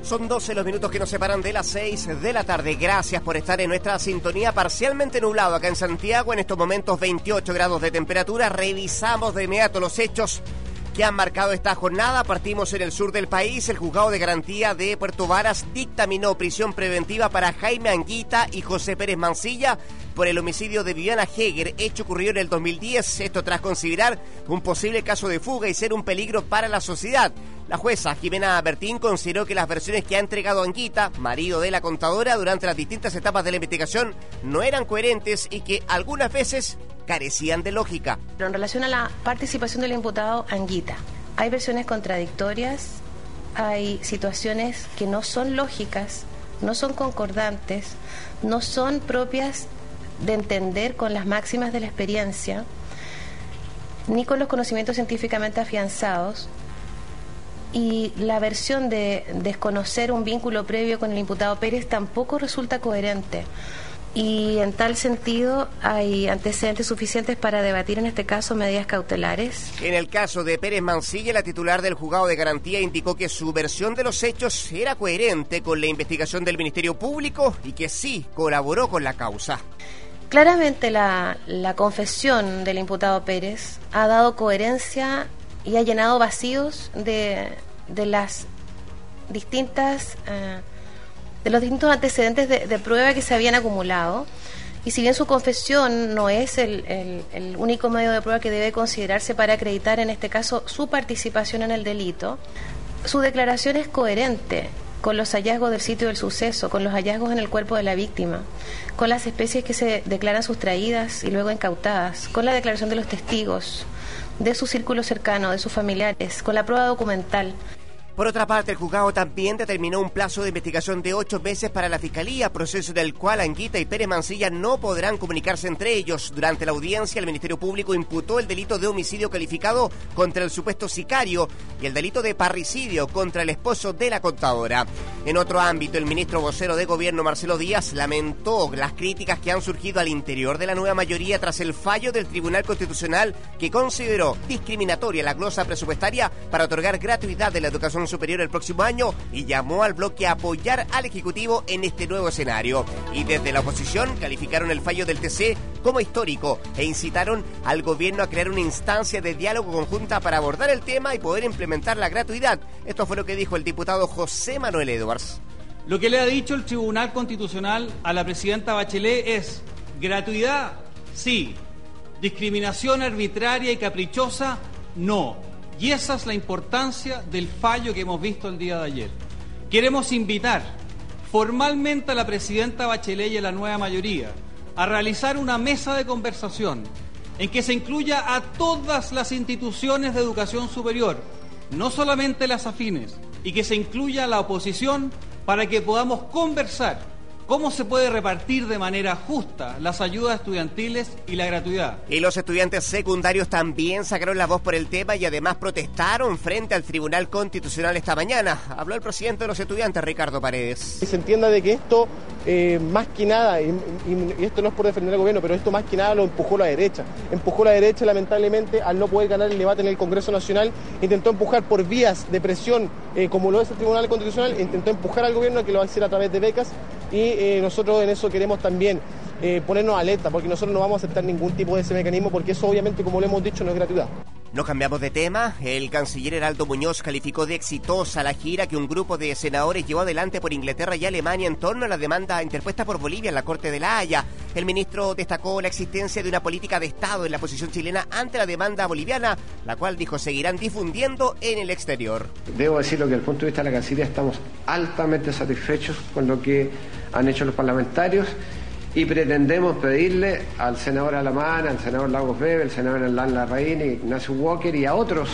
Son 12 los minutos que nos separan de las 6 de la tarde. Gracias por estar en nuestra sintonía. Parcialmente nublado acá en Santiago. En estos momentos 28 grados de temperatura. Revisamos de inmediato los hechos que han marcado esta jornada. Partimos en el sur del país. El juzgado de garantía de Puerto Varas dictaminó prisión preventiva para Jaime Anguita y José Pérez Mancilla por el homicidio de Viviana Heger, hecho ocurrió en el 2010. Esto tras considerar un posible caso de fuga y ser un peligro para la sociedad. La jueza Jimena Bertín consideró que las versiones que ha entregado Anguita, marido de la contadora, durante las distintas etapas de la investigación no eran coherentes y que algunas veces carecían de lógica. Pero en relación a la participación del imputado Anguita, hay versiones contradictorias, hay situaciones que no son lógicas, no son concordantes, no son propias de entender con las máximas de la experiencia, ni con los conocimientos científicamente afianzados. Y la versión de desconocer un vínculo previo con el imputado Pérez tampoco resulta coherente. Y en tal sentido hay antecedentes suficientes para debatir en este caso medidas cautelares. En el caso de Pérez Mancilla, la titular del juzgado de garantía indicó que su versión de los hechos era coherente con la investigación del Ministerio Público y que sí colaboró con la causa. Claramente la confesión del imputado Pérez ha dado coherencia y ha llenado vacíos de las distintas de los distintos antecedentes de prueba que se habían acumulado. Y si bien su confesión no es el único medio de prueba que debe considerarse para acreditar en este caso su participación en el delito, su declaración es coherente con los hallazgos del sitio del suceso, con los hallazgos en el cuerpo de la víctima, con las especies que se declaran sustraídas y luego incautadas, con la declaración de los testigos, de su círculo cercano, de sus familiares, con la prueba documental. Por otra parte, el juzgado también determinó un plazo de investigación de 8 meses para la Fiscalía, proceso en el cual Anguita y Pérez Mancilla no podrán comunicarse entre ellos. Durante la audiencia, el Ministerio Público imputó el delito de homicidio calificado contra el supuesto sicario y el delito de parricidio contra el esposo de la contadora. En otro ámbito, el ministro vocero de Gobierno, Marcelo Díaz, lamentó las críticas que han surgido al interior de la nueva mayoría tras el fallo del Tribunal Constitucional que consideró discriminatoria la glosa presupuestaria para otorgar gratuidad de la educación superior el próximo año y llamó al bloque a apoyar al Ejecutivo en este nuevo escenario. Y desde la oposición calificaron el fallo del TC como histórico e incitaron al gobierno a crear una instancia de diálogo conjunta para abordar el tema y poder implementar la gratuidad. Esto fue lo que dijo el diputado José Manuel Edwards. Lo que le ha dicho el Tribunal Constitucional a la presidenta Bachelet es: gratuidad, sí; discriminación arbitraria y caprichosa, no. Y esa es la importancia del fallo que hemos visto el día de ayer. Queremos invitar formalmente a la presidenta Bachelet y a la nueva mayoría a realizar una mesa de conversación en que se incluya a todas las instituciones de educación superior, no solamente las afines, y que se incluya a la oposición para que podamos conversar cómo se puede repartir de manera justa las ayudas estudiantiles y la gratuidad. Y los estudiantes secundarios también sacaron la voz por el tema y además protestaron frente al Tribunal Constitucional esta mañana. Habló el presidente de los estudiantes, Ricardo Paredes. Que se entienda de que esto, más que nada, y esto no es por defender al gobierno, pero esto más que nada lo empujó la derecha. Empujó la derecha, lamentablemente, al no poder ganar el debate en el Congreso Nacional, intentó empujar por vías de presión, como lo es el Tribunal Constitucional, intentó empujar al gobierno a que lo hiciera a través de becas, y nosotros en eso queremos también ponernos alerta, porque nosotros no vamos a aceptar ningún tipo de ese mecanismo, porque eso obviamente, como lo hemos dicho, no es gratuidad. Nos cambiamos de tema. El canciller Heraldo Muñoz calificó de exitosa la gira que un grupo de senadores llevó adelante por Inglaterra y Alemania en torno a la demanda interpuesta por Bolivia en la Corte de La Haya. El ministro destacó la existencia de una política de Estado en la posición chilena ante la demanda boliviana, la cual dijo seguirán difundiendo en el exterior. Debo decirlo que desde el punto de vista de la Cancillería estamos altamente satisfechos con lo que han hecho los parlamentarios y pretendemos pedirle al senador Alamán, al senador Lagos Bebe, al senador Hernán Larraín, Ignacio Walker y a otros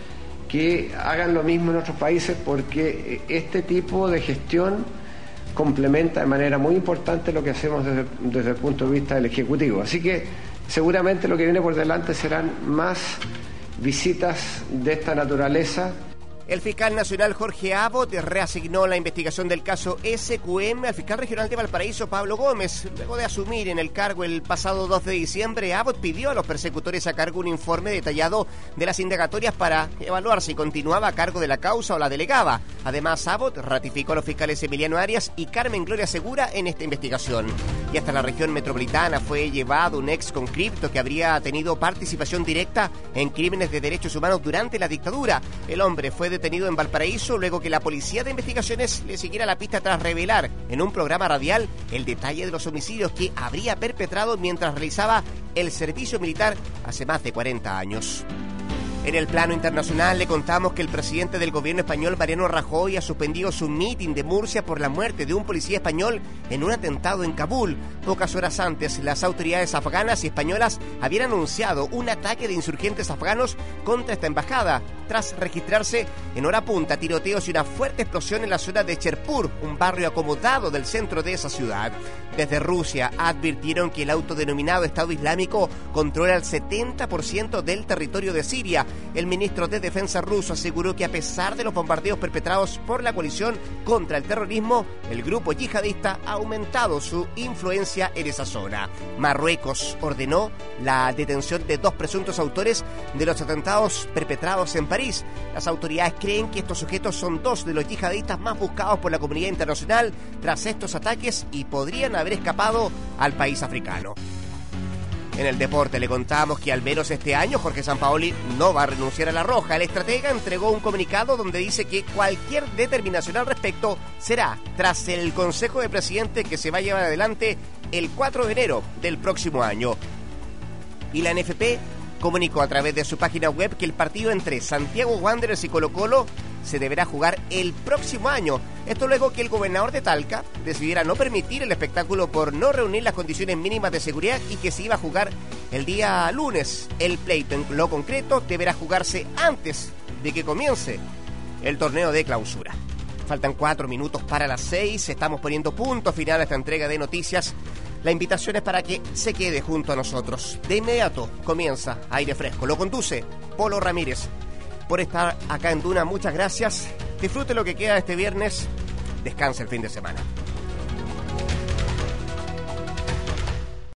que hagan lo mismo en otros países, porque este tipo de gestión complementa de manera muy importante lo que hacemos desde el punto de vista del Ejecutivo. Así que seguramente lo que viene por delante serán más visitas de esta naturaleza. El fiscal nacional Jorge Abbott reasignó la investigación del caso SQM al fiscal regional de Valparaíso, Pablo Gómez. Luego de asumir en el cargo el pasado 2 de diciembre, Abbott pidió a los persecutores a cargo un informe detallado de las indagatorias para evaluar si continuaba a cargo de la causa o la delegaba. Además, Abbott ratificó a los fiscales Emiliano Arias y Carmen Gloria Segura en esta investigación. Y hasta la región metropolitana fue llevado un ex conscripto que habría tenido participación directa en crímenes de derechos humanos durante la dictadura. El hombre fue detenido en Valparaíso luego que la Policía de Investigaciones le siguiera la pista tras revelar en un programa radial el detalle de los homicidios que habría perpetrado mientras realizaba el servicio militar hace más de 40 años. En el plano internacional le contamos que el presidente del gobierno español, Mariano Rajoy, ha suspendido su mitin de Murcia por la muerte de un policía español en un atentado en Kabul. Pocas horas antes, las autoridades afganas y españolas habían anunciado un ataque de insurgentes afganos contra esta embajada, tras registrarse en hora punta tiroteos y una fuerte explosión en la zona de Cherpur, un barrio acomodado del centro de esa ciudad. Desde Rusia advirtieron que el autodenominado Estado Islámico controla el 70% del territorio de Siria. El ministro de Defensa ruso aseguró que a pesar de los bombardeos perpetrados por la coalición contra el terrorismo, el grupo yihadista ha aumentado su influencia en esa zona. Marruecos ordenó la detención de 2 presuntos autores de los atentados perpetrados en París. Las autoridades creen que estos sujetos son 2 de los yihadistas más buscados por la comunidad internacional tras estos ataques y podrían haber escapado al país africano. En el deporte le contamos que al menos este año Jorge Sampaoli no va a renunciar a la Roja. El estratega entregó un comunicado donde dice que cualquier determinación al respecto será tras el Consejo de Presidentes que se va a llevar adelante el 4 de enero del próximo año. Y la NFP comunicó a través de su página web que el partido entre Santiago Wanderers y Colo-Colo se deberá jugar el próximo año. Esto luego que el gobernador de Talca decidiera no permitir el espectáculo por no reunir las condiciones mínimas de seguridad y que se iba a jugar el día lunes. El pleito en lo concreto deberá jugarse antes de que comience el torneo de clausura. Faltan 4 minutos para las 6. Estamos poniendo punto final a esta entrega de noticias. La invitación es para que se quede junto a nosotros. De inmediato comienza Aire Fresco. Lo conduce Polo Ramírez. Por estar acá en Duna, muchas gracias. Disfrute lo que queda este viernes. Descanse el fin de semana.